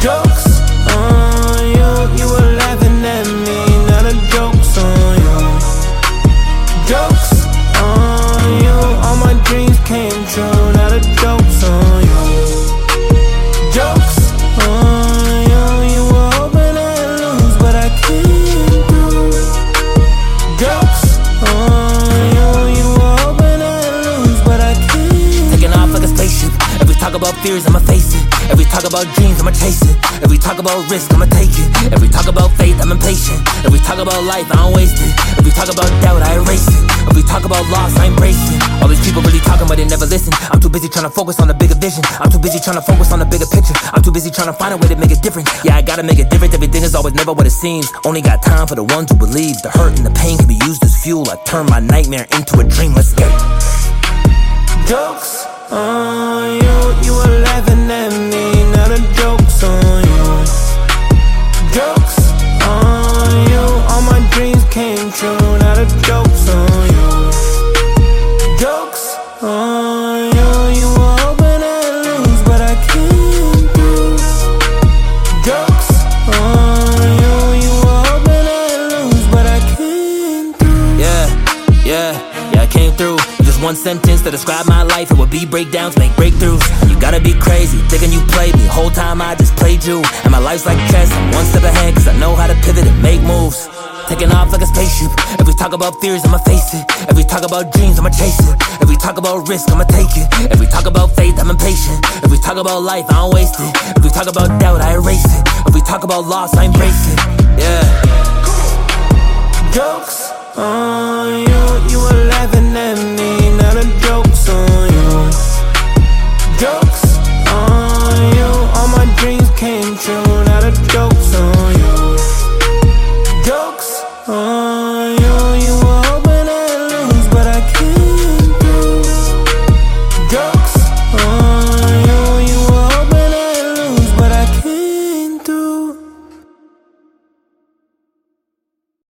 Jokes on you, you were laughing at me. Now the joke's on you. Jokes on you, all my dreams came true. Now the joke's on you. Jokes on you, you were hoping I'd lose, but I came through. Jokes on you, you were hoping I'd lose, but I came. Taking off like a spaceship. Every talk about fears, I'ma face it. Every talk about dreams, I'ma chase it. Every talk about risk, I'ma take it. Every talk about faith, I'm impatient. Every talk about life, I don't waste it. Every talk about doubt, I erase it. Every talk about loss, I embrace it. All these people really talking, but they never listen. I'm too busy trying to focus on the bigger vision. I'm too busy trying to focus on the bigger picture. I'm too busy trying to find a way to make a difference. Yeah, I gotta make a difference. Everything is always never what it seems. Only got time for the ones who believe. The hurt and the pain can be used as fuel. I turn my nightmare into a dream. Let's get it. Jokes on you, you were laughing at me. Now the joke's on you. Jokes on you, all my dreams came true. Now the joke's on you. Jokes on you, you were hoping I'd lose, but I came through. Jokes on you, you were hoping I'd lose, but I came through. Yeah, I came through. Just one sentence to describe my life, it would be breakdowns, make breakthroughs. You gotta be crazy, thinking you played me. Whole time I just played you. And my life's like chess, I'm one step ahead, cause I know how to pivot and make moves. Taking off like a spaceship. Every talk about fears, I'ma face it. Every talk about dreams, I'ma chase it. Every talk about risk, I'ma take it. Every talk about faith, I'm impatient. Every talk about life, I don't waste it. Every talk about doubt, I erase it. Every talk about loss, I embrace it. Yeah. Jokes on you, you were